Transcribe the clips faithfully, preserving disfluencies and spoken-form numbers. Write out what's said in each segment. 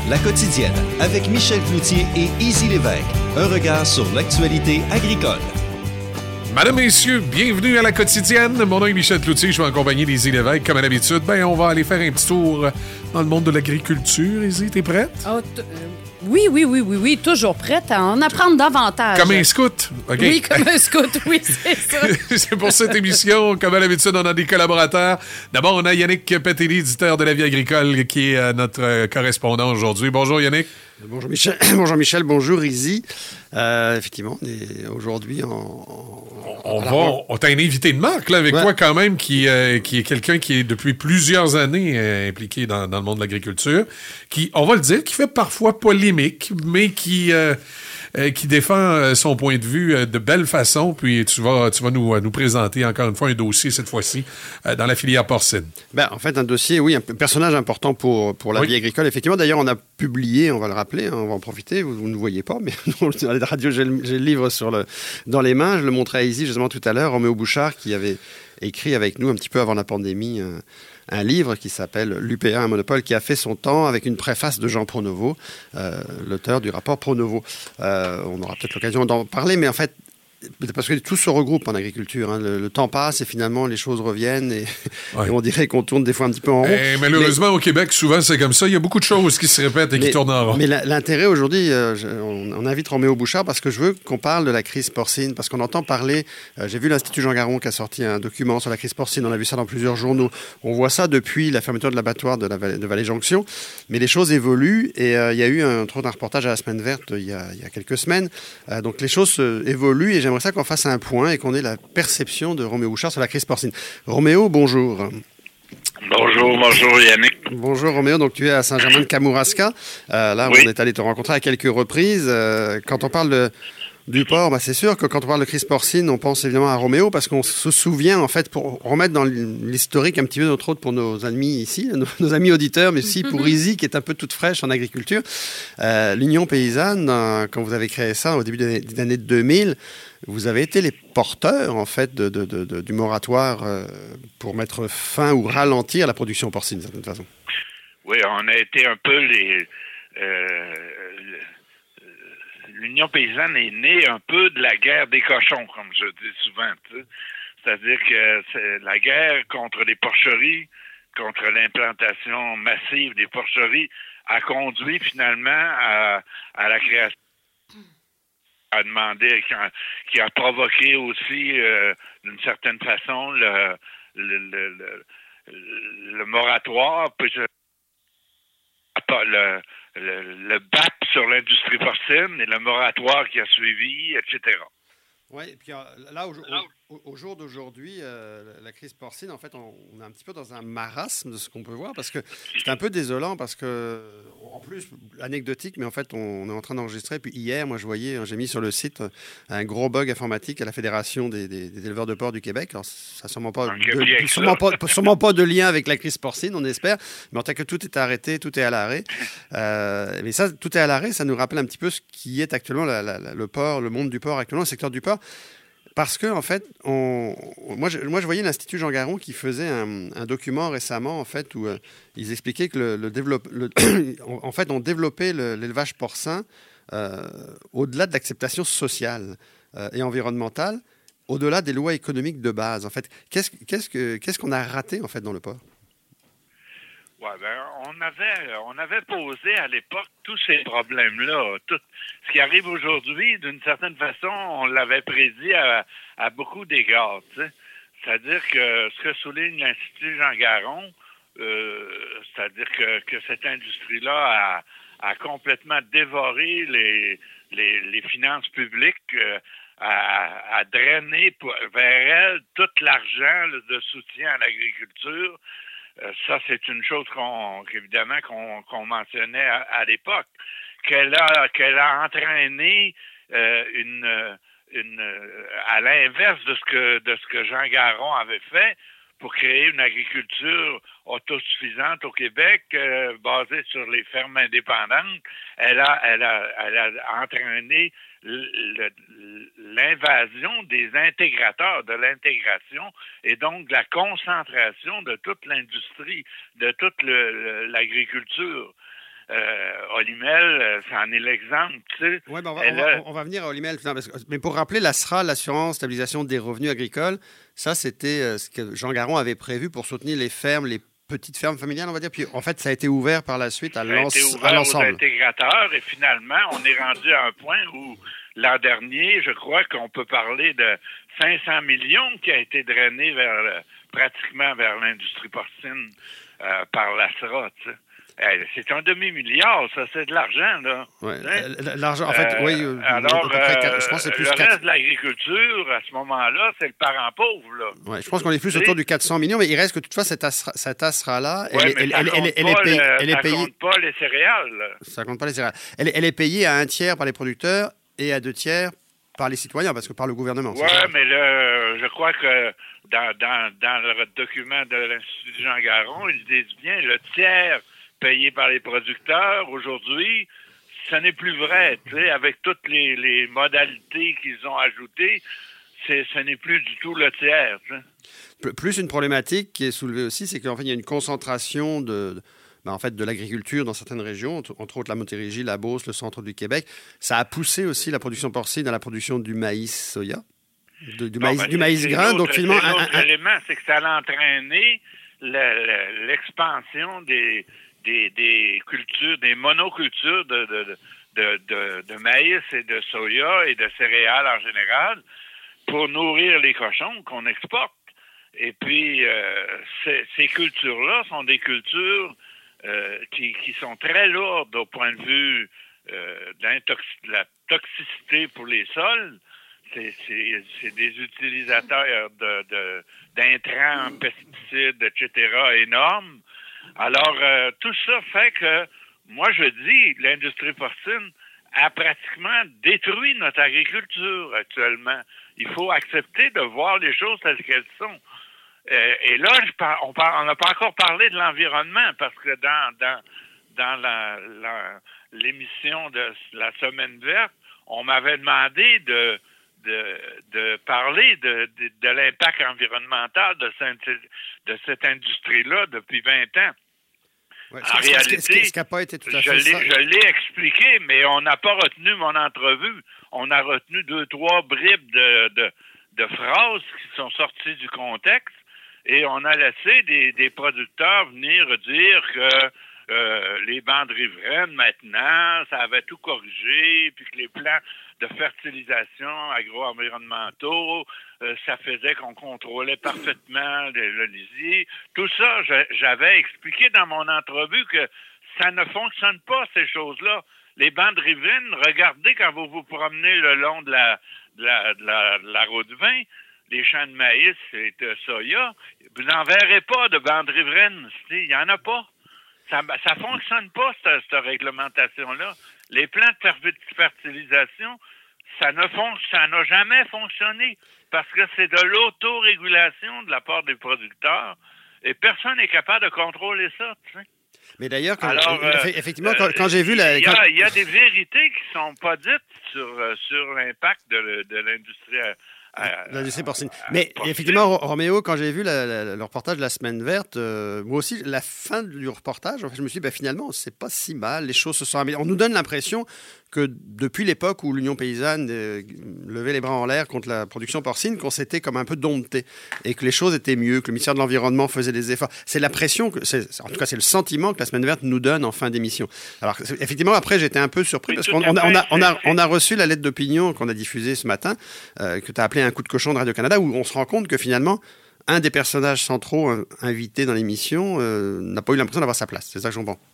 La quotidienne avec Michel Cloutier et Izzy Lévesque. Un regard sur l'actualité agricole. Madame, messieurs, bienvenue à La Quotidienne. Mon nom est Michel Cloutier, je suis en compagnie d'Izzy Lévesque. Comme à l'habitude, ben, on va aller faire un petit tour dans le monde de l'agriculture. Izzy, t'es prête? Oh, t- euh, oui, oui, oui, oui, oui, toujours prête à en apprendre davantage. Comme un scout? Okay. Oui, comme un scout, oui, c'est ça. C'est pour cette émission, comme à l'habitude, on a des collaborateurs. D'abord, on a Yannick Petelli, éditeur de La Vie agricole, qui est euh, notre euh, correspondant aujourd'hui. Bonjour, Yannick. Bonjour Michel, bonjour Michel, bonjour Izzy. Euh, effectivement, on est aujourd'hui en... en on va, on t'a un invité de marque là, avec ouais. toi quand même, qui, euh, qui est quelqu'un qui est depuis plusieurs années euh, impliqué dans, dans le monde de l'agriculture, qui, on va le dire, qui fait parfois polémique, mais qui... Euh, Euh, qui défend euh, son point de vue euh, de belle façon, puis tu vas, tu vas nous, euh, nous présenter encore une fois un dossier, cette fois-ci, euh, dans la filière porcine. Ben, en fait, un dossier, oui, un personnage important pour, pour la oui. vie agricole. Effectivement, d'ailleurs, on a publié, on va le rappeler, hein, on va en profiter, vous, vous ne voyez pas, mais dans la radio, j'ai, j'ai le livre sur le, dans les mains, je le montrais à Izzy justement tout à l'heure, Roméo Bouchard, qui avait écrit avec nous un petit peu avant la pandémie... Euh, un livre qui s'appelle l'U P A, un monopole, qui a fait son temps avec une préface de Jean Pronovo, euh, l'auteur du rapport Pronovo. Euh, on aura peut-être l'occasion d'en parler, mais en fait, parce que tout se regroupe en agriculture. Hein. Le, le temps passe et finalement, les choses reviennent et, ouais. et on dirait qu'on tourne des fois un petit peu en rond. Et malheureusement, mais, au Québec, souvent, c'est comme ça. Il y a beaucoup de choses qui se répètent et mais, qui tournent en rond. Mais la, l'intérêt aujourd'hui, euh, je, on, on invite Roméo Bouchard parce que je veux qu'on parle de la crise porcine, parce qu'on entend parler... Euh, j'ai vu l'Institut Jean Garon qui a sorti un document sur la crise porcine. On a vu ça dans plusieurs journaux. On voit ça depuis la fermeture de l'abattoir de, la, de Vallée-Jonction. Mais les choses évoluent et euh, il y a eu un, un reportage à la Semaine verte il y a, il y a quelques semaines. Euh, donc les choses euh, évoluent et j'aimerais ça qu'on fasse un point et qu'on ait la perception de Roméo Bouchard sur la crise porcine. Roméo, bonjour. Bonjour, bonjour Yannick. Bonjour Roméo, donc tu es à Saint-Germain-de-Kamouraska. Euh, là, oui. On est allé te rencontrer à quelques reprises. Euh, quand on parle de, du porc, bah, c'est sûr que quand on parle de crise porcine, on pense évidemment à Roméo parce qu'on se souvient, en fait, pour remettre dans l'historique un petit peu, notre autre pour nos amis ici, nos, nos amis auditeurs, mais aussi pour Izzy qui est un peu toute fraîche en agriculture. Euh, L'Union paysanne, euh, quand vous avez créé ça au début des années deux mille, vous avez été les porteurs, en fait, de, de, de, de, du moratoire euh, pour mettre fin ou ralentir la production porcine, d'une certaine façon. Oui, on a été un peu les... Euh, L'Union paysanne est née un peu de la guerre des cochons, comme je dis souvent. Tu sais. C'est-à-dire que c'est la guerre contre les porcheries, contre l'implantation massive des porcheries, a conduit finalement à, à la création a demandé, qui a, qui a provoqué aussi, euh, d'une certaine façon, le, le, le, le, le moratoire, puis le, le, le B A P sur l'industrie porcine et le moratoire qui a suivi, et cetera. Oui, et puis là, au, au, au jour d'aujourd'hui, euh, la crise porcine, en fait, on, on est un petit peu dans un marasme de ce qu'on peut voir, parce que c'est un peu désolant, parce que, en plus, anecdotique, mais en fait, on, on est en train d'enregistrer, puis hier, moi, je voyais, j'ai mis sur le site un gros bug informatique à la Fédération des, des, des éleveurs de porc du Québec. Alors, ça n'a sûrement, de, sûrement, pas, sûrement pas de lien avec la crise porcine, on espère, mais en tant que tout est arrêté, tout est à l'arrêt. Euh, mais ça, tout est à l'arrêt, ça nous rappelle un petit peu ce qui est actuellement la, la, la, le porc, le monde du porc actuellement, le secteur du porc. Parce que, en fait, on, moi, je, moi, je voyais l'Institut Jean Garon qui faisait un, un document récemment, en fait, où euh, ils expliquaient que le, le développe, le, en fait, on développait le, l'élevage porcin euh, au-delà de l'acceptation sociale euh, et environnementale, au-delà des lois économiques de base. En fait, qu'est-ce, qu'est-ce, que, qu'est-ce qu'on a raté, en fait, dans le porc? Ouais, ben, on avait, on avait posé à l'époque tous ces problèmes-là. Tout ce qui arrive aujourd'hui, d'une certaine façon, on l'avait prédit à, à beaucoup d'égards. Tu sais. C'est-à-dire que ce que souligne l'Institut Jean Garon, euh, c'est-à-dire que, que cette industrie-là a, a complètement dévoré les, les, les finances publiques, euh, a, a drainé pour, vers elle tout l'argent là, de soutien à l'agriculture. Euh, ça, c'est une chose qu'on, qu'évidemment, qu'on, qu'on mentionnait à, à l'époque, qu'elle a, qu'elle a entraîné euh, une, une, à l'inverse de ce que, de ce que Jean Garon avait fait pour créer une agriculture autosuffisante au Québec, euh, basée sur les fermes indépendantes. Elle a, elle a, elle a entraîné le, l'invasion des intégrateurs, de l'intégration, et donc de la concentration de toute l'industrie, de toute le, l'agriculture. Euh, Olymel, ça en est l'exemple, tu sais. Oui, ben on, va, on, va, on va venir à Olymel. Non, parce que, mais pour rappeler, l'A S R A, l'assurance stabilisation des revenus agricoles, ça, c'était euh, ce que Jean Garon avait prévu pour soutenir les fermes, les petites fermes familiales, on va dire. Puis, en fait, ça a été ouvert par la suite à, l'ens- à l'ensemble. Aux intégrateurs, et finalement, on est rendu à un point où, l'an dernier, je crois qu'on peut parler de cinq cents millions qui a été drainé vers, pratiquement vers l'industrie porcine euh, par l'A S R A, tu sais. C'est un demi-milliard, ça, c'est de l'argent, là. Oui, l'argent, en fait, euh, oui. Alors, euh, je pense que c'est plus le quatre... reste de l'agriculture, à ce moment-là, c'est le parent pauvre, là. Oui, je pense qu'on est plus autour du quatre cents millions, mais il reste que toutefois, cette A S R A-là, elle, ouais, elle, elle, elle, elle est payée... Elle est payée... Ça compte pas les céréales, là. Ça compte pas les céréales. Elle, elle est payée à un tiers par les producteurs et à deux tiers par les citoyens, parce que par le gouvernement. Oui, mais là, je crois que dans, dans, dans le document de l'Institut Jean Garon, ils disent bien le tiers payé par les producteurs, aujourd'hui, ce n'est plus vrai. Tu sais, avec toutes les, les modalités qu'ils ont ajoutées, c'est, ce n'est plus du tout le tiers. Tu sais. Plus une problématique qui est soulevée aussi, c'est qu'en fait, il y a une concentration de, ben, en fait, de l'agriculture dans certaines régions, entre autres la Montérégie, la Beauce, le centre du Québec. Ça a poussé aussi la production porcine à la production du maïs soya, de, du, bon, maïs, ben, du maïs grain. Donc, finalement, un, un, l'élément, c'est que ça a entraîné le, le, l'expansion des... Des, des cultures, des monocultures de, de, de, de, de maïs et de soya et de céréales en général pour nourrir les cochons qu'on exporte. Et puis, euh, ces, ces cultures-là sont des cultures euh, qui, qui sont très lourdes au point de vue euh, de la toxicité pour les sols. C'est, c'est, c'est des utilisateurs de, de, d'intrants, pesticides, et cetera énormes. Alors, euh, tout ça fait que, moi, je dis, l'industrie porcine a pratiquement détruit notre agriculture actuellement. Il faut accepter de voir les choses telles qu'elles sont. Euh, et là, je par, on par, n'a pas encore parlé de l'environnement, parce que dans, dans, dans la, la, l'émission de la Semaine verte, on m'avait demandé de... De, de parler de, de, de l'impact environnemental de cette, de cette industrie-là depuis vingt ans. Ouais, en ce, réalité, ce, ce, ce qui n'a pas été tout à je, fait l'ai, ça. je l'ai expliqué, mais on n'a pas retenu mon entrevue. On a retenu deux, trois bribes de, de, de phrases qui sont sorties du contexte et on a laissé des, des producteurs venir dire que euh, les bandes riveraines, maintenant, ça avait tout corrigé, puis que les plans de fertilisation agro-environnementaux, euh, ça faisait qu'on contrôlait parfaitement le, le lisier. Tout ça, je, j'avais expliqué dans mon entrevue que ça ne fonctionne pas, ces choses-là. Les bandes riveraines, regardez quand vous vous promenez le long de la, de la, de la, de la route vingt, les champs de maïs et de soya, vous n'en verrez pas de bandes riveraines. Il n'y en a pas. Ça ne fonctionne pas, cette, cette réglementation-là. Les plans de fertilisation, ça ne fon- ça n'a jamais fonctionné parce que c'est de l'autorégulation de la part des producteurs et personne n'est capable de contrôler ça. Tu sais. Mais d'ailleurs, quand, Alors, euh, effectivement, quand, quand j'ai vu la... Il y, quand... y a des vérités qui ne sont pas dites sur, euh, sur l'impact de, le, de l'industrie à, à, l'industrie porcine. à, Mais porcine. effectivement, Roméo, quand j'ai vu la, la, le reportage de la Semaine verte, euh, moi aussi, la fin du reportage, en fait, je me suis dit, ben, finalement, c'est pas si mal, les choses se sont améliorées. On nous donne l'impression que depuis l'époque où l'Union paysanne euh, levait les bras en l'air contre la production porcine, qu'on s'était comme un peu dompté et que les choses étaient mieux, que le ministère de l'Environnement faisait des efforts. C'est la pression, que, c'est, en tout cas c'est le sentiment que la Semaine verte nous donne en fin d'émission. Alors effectivement, après j'étais un peu surpris parce qu'on on a, on a, on a, on a reçu la lettre d'opinion qu'on a diffusée ce matin, euh, que tu as appelée un coup de cochon de Radio-Canada, où on se rend compte que finalement, un des personnages centraux euh, invités dans l'émission euh, n'a pas eu l'impression d'avoir sa place. C'est ça que j'en pense.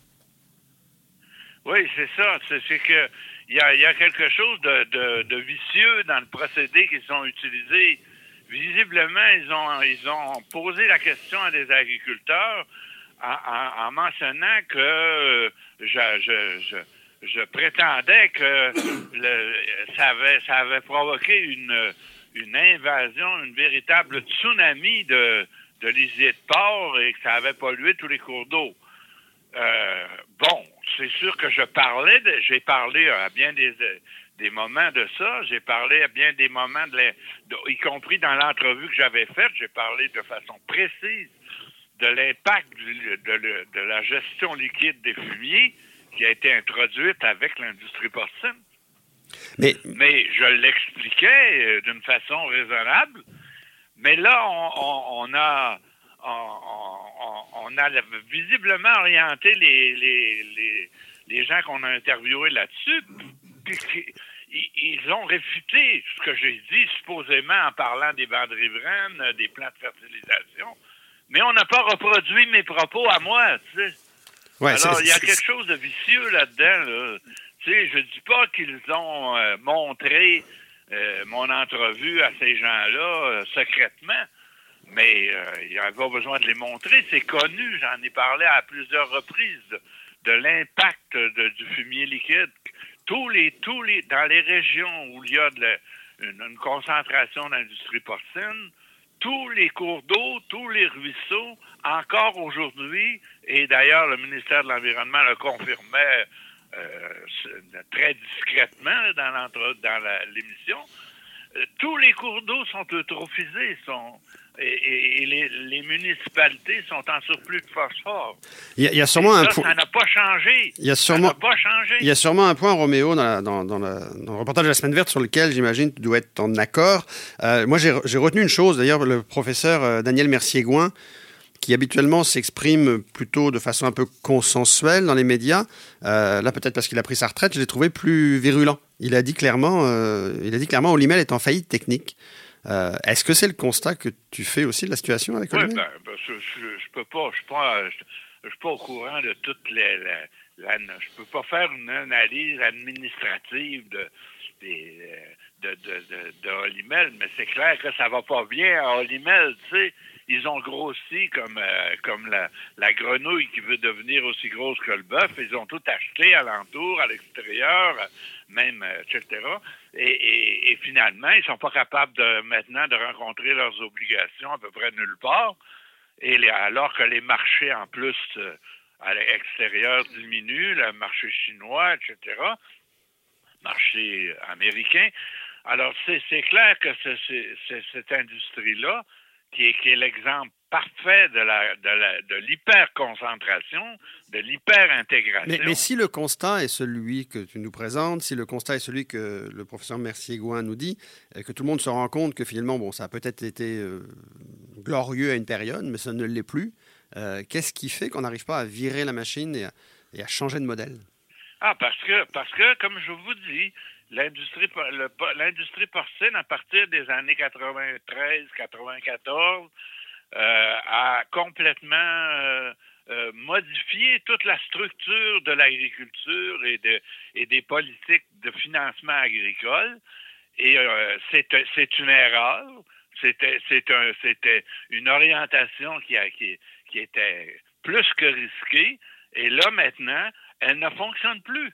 Oui, c'est ça. C'est, c'est que il y a, y a quelque chose de, de, de vicieux dans le procédé qu'ils ont utilisé. Visiblement, ils ont ils ont posé la question à des agriculteurs en, en, en mentionnant que euh, je, je, je, je prétendais que le, ça avait ça avait provoqué une une invasion, une véritable tsunami de de lisier de porc et que ça avait pollué tous les cours d'eau. Euh, bon, c'est sûr que je parlais, de, j'ai parlé à bien des, des moments de ça, j'ai parlé à bien des moments, de, la, de y compris dans l'entrevue que j'avais faite, j'ai parlé de façon précise de l'impact du, de, de, de la gestion liquide des fumiers qui a été introduite avec l'industrie porcine. Mais, Mais je l'expliquais euh, d'une façon raisonnable. Mais là, on, on, on a on, on, on a visiblement orienté les, les, les, les gens qu'on a interviewés là-dessus. Puis, ils, ils ont réfuté ce que j'ai dit, supposément en parlant des bandes riveraines, des plans de fertilisation. Mais on n'a pas reproduit mes propos à moi, tu sais. ouais, Alors, il y a c'est- quelque chose de vicieux là-dedans, là. Tu sais, je dis pas qu'ils ont euh, montré euh, mon entrevue à ces gens-là euh, secrètement, mais euh, il n'y avait pas besoin de les montrer. C'est connu, j'en ai parlé à plusieurs reprises de, de l'impact de- du fumier liquide. Tous les, tous les, dans les régions où il y a de la- une, une concentration d'industrie porcine, tous les cours d'eau, tous les ruisseaux, encore aujourd'hui, et d'ailleurs le ministère de l'Environnement le confirmait euh, très discrètement là, dans, l'entre- dans la- l'émission, euh, tous les cours d'eau sont eutrophisés, sont, et, et- et les, les municipalités sont en surplus de phosphore. il y, a- il y a sûrement un Ça, point. ça n'a pas changé. Il y a Ça sûrement, n'a pas changé. il y a sûrement un point, Roméo, dans, la- dans, dans, la- dans le reportage de la Semaine verte sur lequel, j'imagine, tu dois être en accord. Euh, moi, j'ai j'ai retenu une chose, d'ailleurs, le professeur euh, Daniel Mercier-Gouin, qui habituellement s'exprime plutôt de façon un peu consensuelle dans les médias. Euh, là, peut-être parce qu'il a pris sa retraite, je l'ai trouvé plus virulent. Il a dit clairement, euh, il a dit clairement, Olimel est en faillite technique. Euh, Est-ce que c'est le constat que tu fais aussi de la situation avec Oui, Olimel? ben, ben, je, je, je peux pas, je suis pas, je, je suis pas au courant de toutes les, la, la, je peux pas faire une analyse administrative de, des, de, de, de, de Olimel, mais c'est clair que ça va pas bien à Olimel, tu sais. Ils ont grossi comme, euh, comme la, la grenouille qui veut devenir aussi grosse que le bœuf. Ils ont tout acheté alentour, à l'extérieur, même, euh, et cetera. Et, et, et finalement, ils sont pas capables de maintenant de rencontrer leurs obligations à peu près nulle part. Et les, alors que les marchés, en plus, euh, à l'extérieur diminuent, le marché chinois, et cetera, marché américain. Alors, c'est, c'est clair que c'est, c'est, c'est cette industrie-là qui est, qui est l'exemple parfait de, la, de, la, de l'hyper-concentration, de l'hyper-intégration. Mais, mais si le constat est celui que tu nous présentes, si le constat est celui que le professeur Mercier-Gouin nous dit, euh, que tout le monde se rend compte que finalement, bon, ça a peut-être été euh, glorieux à une période, mais ça ne l'est plus, euh, qu'est-ce qui fait qu'on n'arrive pas à virer la machine et à, et à changer de modèle? Ah, parce que, parce que, comme je vous dis, l'industrie, le, l'industrie porcine, à partir des années quatre-vingt-treize quatre-vingt-quatorze, euh, a complètement euh, euh, modifié toute la structure de l'agriculture et, de, et des politiques de financement agricole. Et euh, c'est, c'est une erreur. C'était, c'est un, c'était une orientation qui, a, qui, qui était plus que risquée. Et là, maintenant, elle ne fonctionne plus.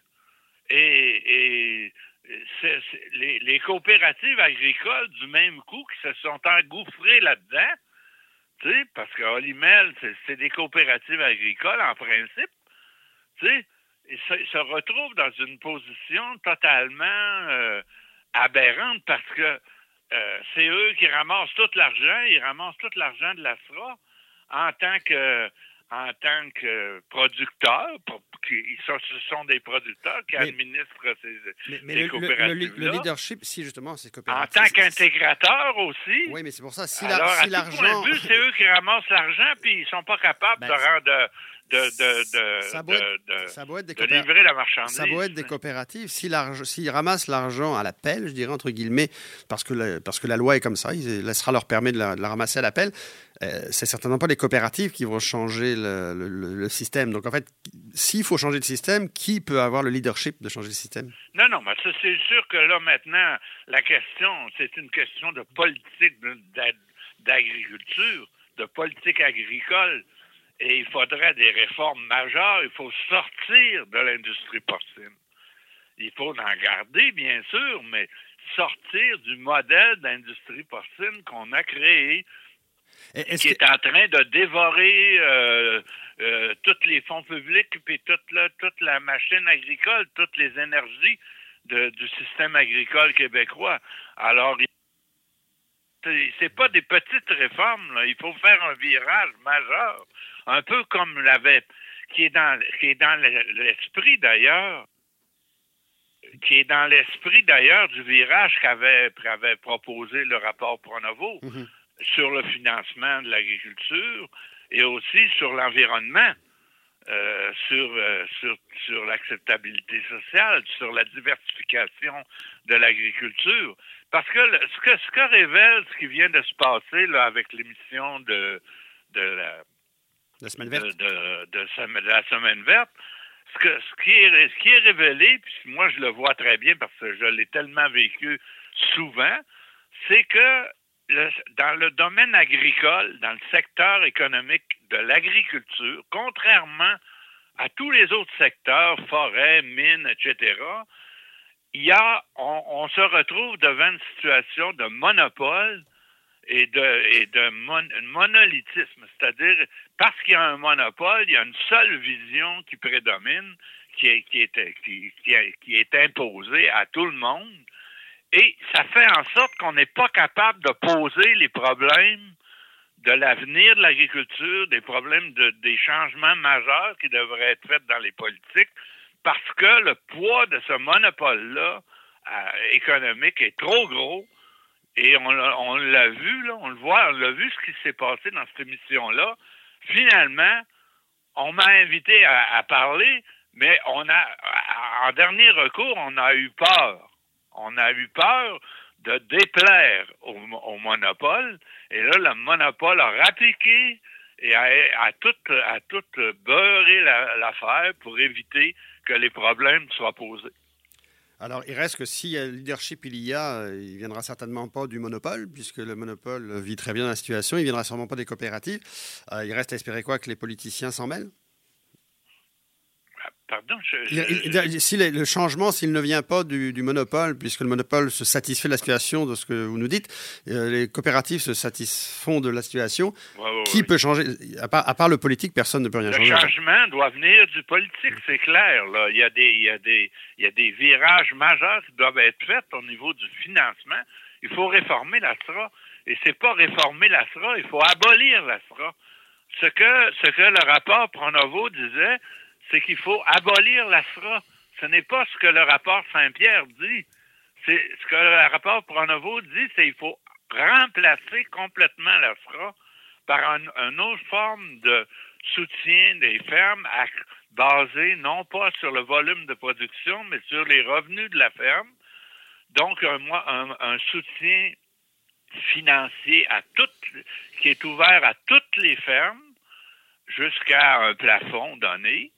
Et, et c'est, c'est, les, les coopératives agricoles, du même coup, qui se sont engouffrées là-dedans, tu sais, parce que Olimel, c'est, c'est des coopératives agricoles, en principe, tu sais, ils se, ils se retrouvent dans une position totalement euh, aberrante parce que euh, c'est eux qui ramassent tout l'argent, ils ramassent tout l'argent de l'A S R A en tant que en tant que producteurs, ils sont, ce sont des producteurs qui mais, administrent ces, mais, mais ces le, coopératives-là. Le, le, le leadership, si justement, c'est coopératif. En tant qu'intégrateurs aussi. Oui, mais c'est pour ça, si, Alors, la, si à l'argent... tout point de vue, c'est eux qui ramassent l'argent, puis ils sont pas capables ben, de rendre... De, de, de, ça de, être, ça de, des de livrer la marchandise. Ça doit être des coopératives. S'ils si ramassent l'argent à l'appel, je dirais entre guillemets, parce que, la, parce que la loi est comme ça, il laissera leur permet de la, de la ramasser à l'appel, euh, c'est certainement pas les coopératives qui vont changer le, le, le, le système. Donc en fait, s'il faut changer de système, qui peut avoir le leadership de changer le système? Non, non, mais ça, c'est sûr que là, maintenant, la question, c'est une question de politique d'agriculture, de politique agricole. Et il faudrait des réformes majeures. Il faut sortir de l'industrie porcine. Il faut en garder, bien sûr, mais sortir du modèle d'industrie porcine qu'on a créé, Est-ce qui que... est en train de dévorer euh, euh, tous les fonds publics et toute la, toute la machine agricole, toutes les énergies de, du système agricole québécois. Alors, c'est pas des petites réformes, là. Il faut faire un virage majeur. Un peu comme l'avait qui est dans, qui est dans l'esprit d'ailleurs, qui est dans l'esprit d'ailleurs du virage qu'avait, qu'avait proposé le rapport Pronovo mm-hmm. sur le financement de l'agriculture et aussi sur l'environnement, euh, sur, euh, sur, sur l'acceptabilité sociale, sur la diversification de l'agriculture. Parce que le, ce que ce que révèle ce qui vient de se passer là, avec l'émission de, de la La semaine verte. De, de, de, de la semaine verte. Ce, que, ce, qui est, ce qui est révélé, puis moi je le vois très bien parce que je l'ai tellement vécu souvent, c'est que le, dans le domaine agricole, dans le secteur économique de l'agriculture, contrairement à tous les autres secteurs, forêts, mines, et cetera, il y a, on, on se retrouve devant une situation de monopole et de, et de mon, monolithisme, c'est-à-dire parce qu'il y a un monopole, il y a une seule vision qui prédomine, qui est, qui est, qui, qui est, qui est imposée à tout le monde, et ça fait en sorte qu'on n'est pas capable de poser les problèmes de l'avenir de l'agriculture, des problèmes de, des changements majeurs qui devraient être faits dans les politiques, parce que le poids de ce monopole-là euh, économique est trop gros. Et on, on l'a vu, là, on le voit, on l'a vu ce qui s'est passé dans cette émission-là. Finalement, on m'a invité à, à parler, mais on a, en dernier recours, on a eu peur. On a eu peur de déplaire au, au monopole. Et là, le monopole a rappliqué et a, a, tout, a tout beurré la, l'affaire pour éviter que les problèmes soient posés. Alors, il reste que si le leadership il y a, il ne viendra certainement pas du monopole, puisque le monopole vit très bien dans la situation. Il ne viendra sûrement pas des coopératives. Euh, il reste à espérer quoi, que les politiciens s'en mêlent? Pardon, je, je, il, il, si le, le changement, s'il ne vient pas du, du monopole, puisque le monopole se satisfait de la situation, de ce que vous nous dites, euh, les coopératives se satisfont de la situation, ouais, ouais, qui ouais. peut changer? À part, à part le politique, personne ne peut rien le changer. Le changement doit venir du politique, c'est clair. Là. Il y a des, il y a des, il y a des virages majeurs qui doivent être faits au niveau du financement. Il faut réformer l'A S R A. Et c'est pas réformer l'A S R A, il faut abolir l'A S R A. Ce que, ce que le rapport Pronovo disait, c'est qu'il faut abolir l'A S R A. Ce n'est pas ce que le rapport Saint-Pierre dit. C'est ce que le rapport Pronovo dit, c'est qu'il faut remplacer complètement l'A S R A par un, une autre forme de soutien des fermes à, basé non pas sur le volume de production, mais sur les revenus de la ferme. Donc, un, un, un soutien financier à toutes, qui est ouvert à toutes les fermes jusqu'à un plafond donné,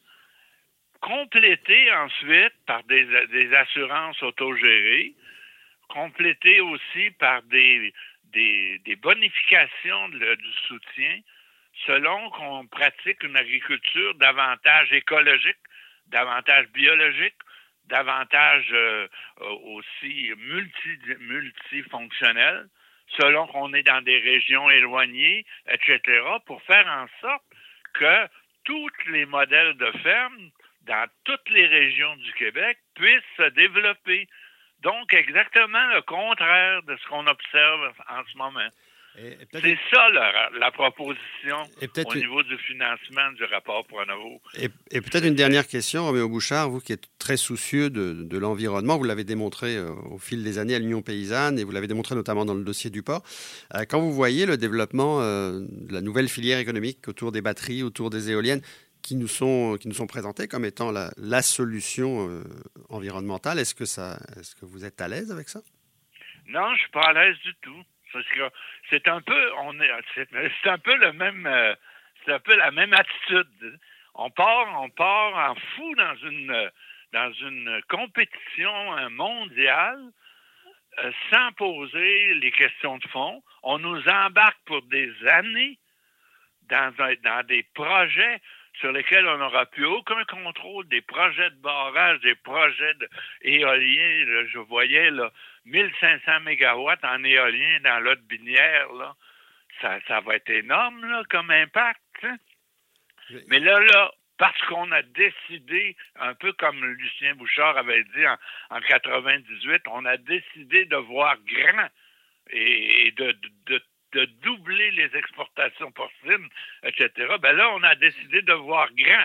complété ensuite par des, des assurances autogérées, complété aussi par des, des, des bonifications de, du soutien, selon qu'on pratique une agriculture davantage écologique, davantage biologique, davantage euh, aussi multi, multifonctionnelle, selon qu'on est dans des régions éloignées, et cetera, pour faire en sorte que tous les modèles de fermes dans toutes les régions du Québec puissent se développer. Donc, exactement le contraire de ce qu'on observe en ce moment. Et, et c'est ça la, la proposition au une... niveau du financement du rapport Pronovo. Et, et peut-être une dernière question, Roméo Bouchard, vous qui êtes très soucieux de, de l'environnement, vous l'avez démontré euh, au fil des années à l'Union paysanne et vous l'avez démontré notamment dans le dossier du porc. Euh, quand vous voyez le développement euh, de la nouvelle filière économique autour des batteries, autour des éoliennes, qui nous sont, qui nous sont présentées comme étant la, la solution euh, environnementale, est-ce que, ça, est-ce que vous êtes à l'aise avec ça? Non, je ne suis pas à l'aise du tout. Parce que c'est un peu, on est, c'est, c'est un peu le même, euh, c'est un peu la même attitude. On part, on part en fou dans une, dans une compétition mondiale euh, sans poser les questions de fond. On nous embarque pour des années dans, un, dans des projets sur lesquels on n'aura plus aucun contrôle, des projets de barrage, des projets d'éoliens. Là, je voyais là, mille cinq cents mégawatts en éolien dans l'autre binière. Là. Ça, ça va être énorme là, comme impact. Hein? Oui. Mais là, là, parce qu'on a décidé, un peu comme Lucien Bouchard avait dit en, en quatre-vingt-dix-huit, on a décidé de voir grand et, et de, de, de de doubler les exportations porcines, et cetera, ben là, on a décidé de voir grand.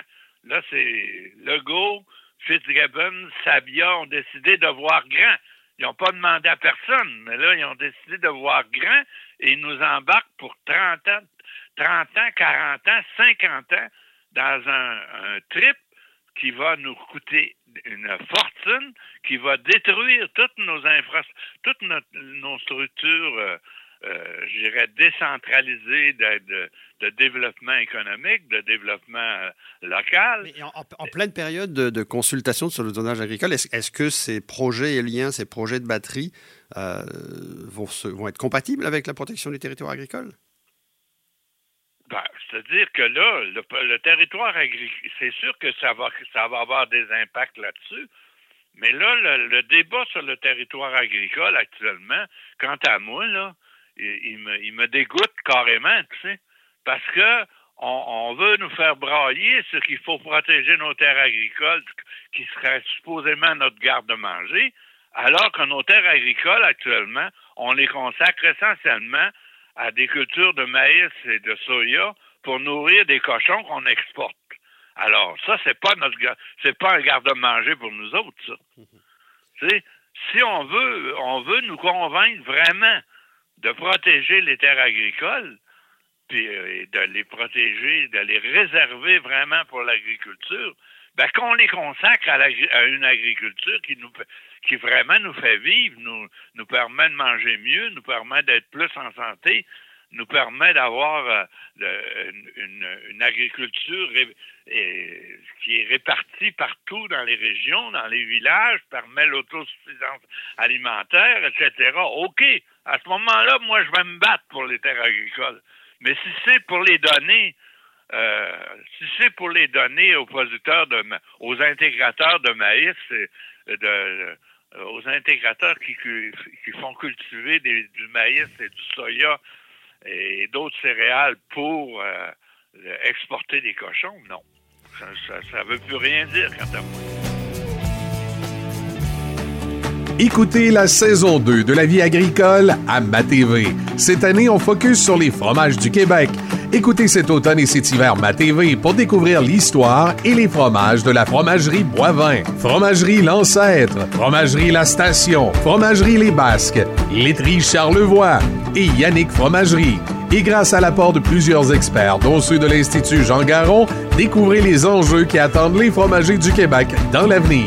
Là, c'est Legault, Fitzgibbon, Sabia ont décidé de voir grand. Ils n'ont pas demandé à personne, mais là, ils ont décidé de voir grand et ils nous embarquent pour trente ans, trente ans, quarante ans, cinquante ans dans un, un trip qui va nous coûter une fortune, qui va détruire toutes nos infrastructures, toutes notre, nos structures, euh, euh, je dirais, décentralisées de, de, de développement économique, de développement euh, local. Mais en, en pleine période de, de consultation sur le zonage agricole, est-ce, est-ce que ces projets éoliens, ces projets de batterie euh, vont, se, vont être compatibles avec la protection du territoire agricole? Ben, c'est-à-dire que là, le, le territoire agricole, c'est sûr que ça va, ça va avoir des impacts là-dessus, mais là, le, le débat sur le territoire agricole actuellement, quant à moi, là, il, il, me, il me dégoûte carrément, tu sais, parce que on, on veut nous faire brailler sur qu'il faut protéger nos terres agricoles, qui seraient supposément notre garde-manger, alors que nos terres agricoles, actuellement, on les consacre essentiellement à des cultures de maïs et de soya pour nourrir des cochons qu'on exporte. Alors, ça, c'est pas notre c'est pas un garde-manger pour nous autres, ça. Tu sais, si on veut, on veut nous convaincre vraiment de protéger les terres agricoles, puis euh, de les protéger, de les réserver vraiment pour l'agriculture, ben qu'on les consacre à, à une agriculture qui nous qui vraiment nous fait vivre, nous, nous permet de manger mieux, nous permet d'être plus en santé, nous permet d'avoir euh, de, une, une agriculture ré, et, qui est répartie partout dans les régions, dans les villages, permet l'autosuffisance alimentaire, et cetera. OK, à ce moment-là, moi, je vais me battre pour les terres agricoles. Mais si c'est pour les donner, euh, si c'est pour les donner aux producteurs, de, aux intégrateurs de maïs, de, de aux intégrateurs qui, qui, qui font cultiver des, du maïs et du soya et d'autres céréales pour euh, exporter des cochons, non. Ça ne veut plus rien dire quant à moi. Écoutez la saison deux de La Vie agricole à Ma T V. Cette année, on focus sur les fromages du Québec. Écoutez cet automne et cet hiver Ma T V pour découvrir l'histoire et les fromages de la fromagerie Boivin, fromagerie L'Ancêtre, fromagerie La Station, fromagerie Les Basques, laiterie Charlevoix et Yannick Fromagerie. Et grâce à l'apport de plusieurs experts, dont ceux de l'Institut Jean Garon, découvrez les enjeux qui attendent les fromagers du Québec dans l'avenir.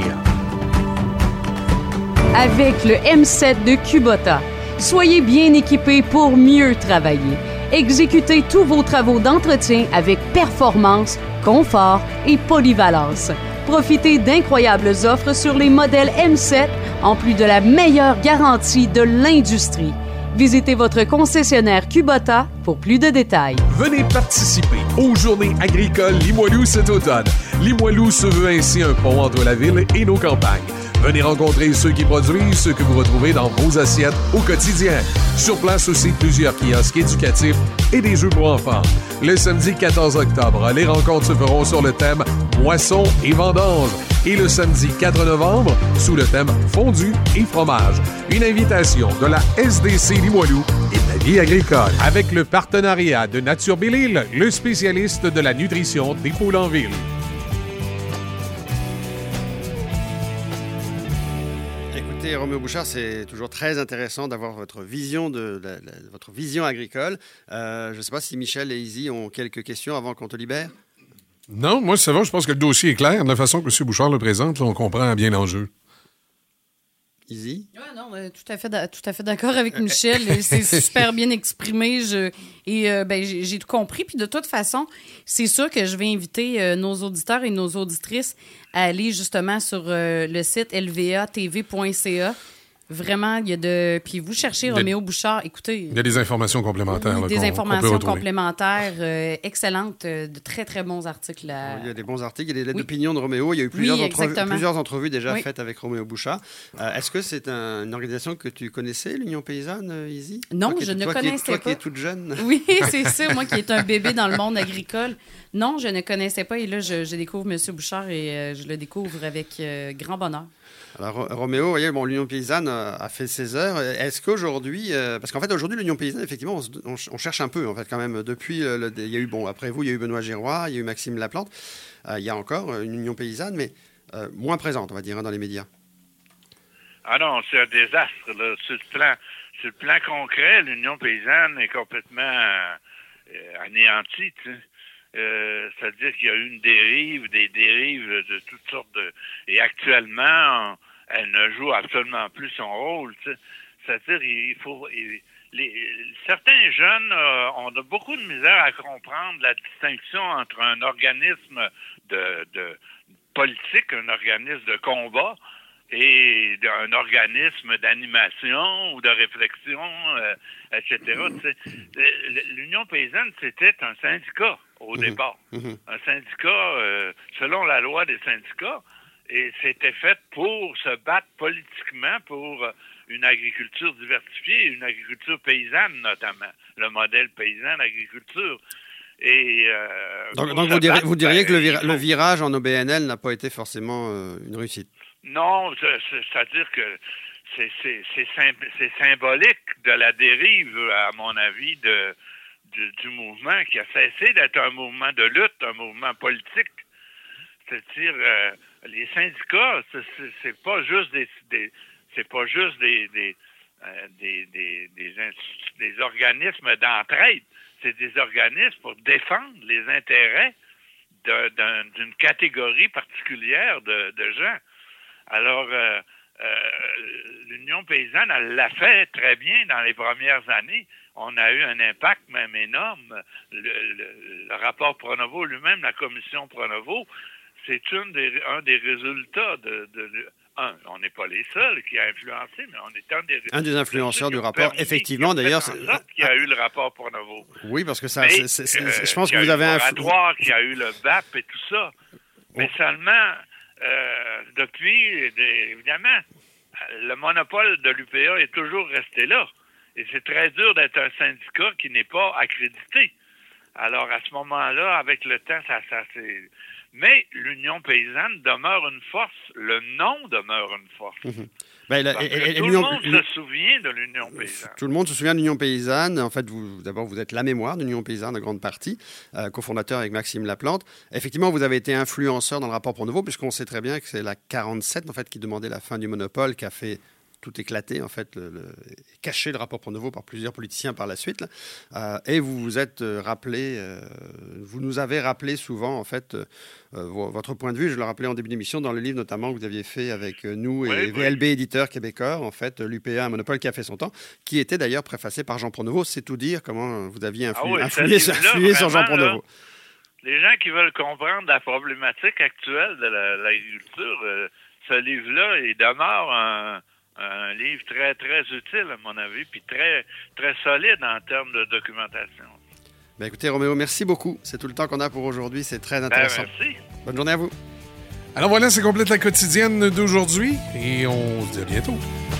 Avec le M sept de Kubota, soyez bien équipés pour mieux travailler. Exécutez tous vos travaux d'entretien avec performance, confort et polyvalence. Profitez d'incroyables offres sur les modèles M sept, en plus de la meilleure garantie de l'industrie. Visitez votre concessionnaire Kubota pour plus de détails. Venez participer aux Journées agricoles Limoilou cet automne. Limoilou se veut ainsi un pont entre la ville et nos campagnes. Venez rencontrer ceux qui produisent ce que vous retrouvez dans vos assiettes au quotidien. Sur place aussi, plusieurs kiosques éducatifs et des jeux pour enfants. Le samedi quatorze octobre, les rencontres se feront sur le thème Moisson et vendange. Et le samedi quatre novembre, sous le thème Fondue et fromage. Une invitation de la S D C Limoilou et de La Vie agricole. Avec le partenariat de Nature Belle-Île, le spécialiste de la nutrition des poules en ville. Roméo Bouchard, c'est toujours très intéressant d'avoir votre vision de, de, de, de votre vision agricole. Euh, je ne sais pas si Michel et Izzy ont quelques questions avant qu'on te libère. Non, moi, ça va. Je pense que le dossier est clair. De la façon que M. Bouchard le présente, là, on comprend bien l'enjeu. Izzy? Oui, non, euh, tout à fait, tout à fait d'accord avec Michel. C'est super bien exprimé. Je, et euh, ben, j'ai, j'ai tout compris. Puis de toute façon, c'est sûr que je vais inviter euh, nos auditeurs et nos auditrices à aller justement sur euh, le site l v a t v point c a. Vraiment, il y a de... Puis vous cherchez Roméo Bouchard, écoutez... Il y a des informations complémentaires. Oui, là, des qu'on, informations qu'on complémentaires euh, excellentes, euh, de très, très bons articles. À... Il y a des bons articles, il y a des lettres oui. d'opinion de Roméo. Il y a eu plusieurs, oui, entrevues, plusieurs entrevues déjà oui. faites avec Roméo Bouchard. Euh, est-ce que c'est un, une organisation que tu connaissais, l'Union paysanne, Izzy? Non, toi je est, ne toi connaissais qui es, toi pas. Toi qui es toute jeune. Oui, c'est ça, moi qui est un bébé dans le monde agricole. Non, je ne connaissais pas. Et là, je, je découvre M. Bouchard et euh, je le découvre avec euh, grand bonheur. Alors, Roméo, vous voyez, bon, l'Union paysanne, a, a fait ses heures. Est-ce qu'aujourd'hui, euh, parce qu'en fait aujourd'hui l'Union paysanne, effectivement, on, on, on cherche un peu en fait quand même depuis. Le, le, il y a eu bon après vous, il y a eu Benoît Giroir, il y a eu Maxime Laplante. Euh, il y a encore une Union paysanne, mais euh, moins présente, on va dire, hein, dans les médias. Ah non, c'est un désastre là. Sur le plan, sur le plan concret, l'Union paysanne est complètement euh, anéantie. Tu sais. Euh, c'est-à-dire qu'il y a eu une dérive, des dérives de toutes sortes de... Et actuellement, elle ne joue absolument plus son rôle. Tu sais. C'est-à-dire il faut... Il, les, certains jeunes euh, ont beaucoup de misère à comprendre la distinction entre un organisme de, de politique, un organisme de combat, et un organisme d'animation ou de réflexion, euh, et cetera. Tu sais. L'Union paysanne, c'était un syndicat au mmh. départ. Mmh. Un syndicat, euh, selon la loi des syndicats, et c'était fait pour se battre politiquement pour une agriculture diversifiée, une agriculture paysanne notamment, le modèle paysan d'agriculture. Et, euh, donc donc vous, direz, battre, vous diriez ben, que le, vira- faut... le virage en O B N L n'a pas été forcément euh, une réussite? Non, c'est-à-dire que c'est, c'est, c'est, symb- c'est symbolique de la dérive, à mon avis, de, du, du mouvement qui a cessé d'être un mouvement de lutte, un mouvement politique. C'est-à-dire, euh, les syndicats, c'est, c'est, c'est pas juste des, des c'est pas juste des des, euh, des, des, des, des organismes d'entraide, c'est des organismes pour défendre les intérêts de, d'un, d'une catégorie particulière de, de gens. Alors, euh, euh, l'Union paysanne, elle l'a fait très bien dans les premières années. On a eu un impact même énorme. Le, le, le rapport Pronovo lui-même, la commission Pronovo, c'est une des, un des résultats de... de, de un, on n'est pas les seuls qui a influencé, mais on est un des... Un des influenceurs du rapport, permis, effectivement, d'ailleurs... C'est ça qui a eu le rapport Pronovo. Oui, parce que ça... Mais, c'est, c'est, c'est, euh, je pense que vous avez... Il y a eu le qui a eu le B A P et tout ça. Mais oh. seulement... Euh, depuis, évidemment, le monopole de l'U P A est toujours resté là. Et c'est très dur d'être un syndicat qui n'est pas accrédité. Alors, à ce moment-là, avec le temps, ça, ça c'est... Mais l'Union paysanne demeure une force. Le nom demeure une force. Mmh. Ben, la, et, et, tout le monde se souvient de l'Union paysanne. Tout le monde se souvient de l'Union paysanne. En fait, vous, d'abord, vous êtes la mémoire de l'Union paysanne, en grande partie, euh, cofondateur avec Maxime Laplante. Effectivement, vous avez été influenceur dans le rapport Pronovo, puisqu'on sait très bien que c'est la quarante-sept, en fait, qui demandait la fin du monopole, qui a fait tout éclater, en fait, le, le, caché le rapport Pronovo par plusieurs politiciens par la suite. Là. Euh, et vous vous êtes euh, rappelé, euh, vous nous avez rappelé souvent, en fait, euh, votre point de vue. Je le rappelais en début d'émission dans le livre, notamment, que vous aviez fait avec nous et oui, V L B oui. Éditeur québécois, en fait, l'U P A, un monopole qui a fait son temps, qui était d'ailleurs préfacé par Jean Pronovo. C'est tout dire comment vous aviez influ- ah oui, influé, sur, influé sur Jean Pronovo. Là, les gens qui veulent comprendre la problématique actuelle de la, l'agriculture, euh, ce livre-là, il demeure un... un livre très, très utile, à mon avis, puis très, très solide en termes de documentation. Ben écoutez, Roméo, merci beaucoup. C'est tout le temps qu'on a pour aujourd'hui. C'est très intéressant. Ben, merci. Bonne journée à vous. Alors voilà, c'est complète la quotidienne d'aujourd'hui et on se dit à bientôt.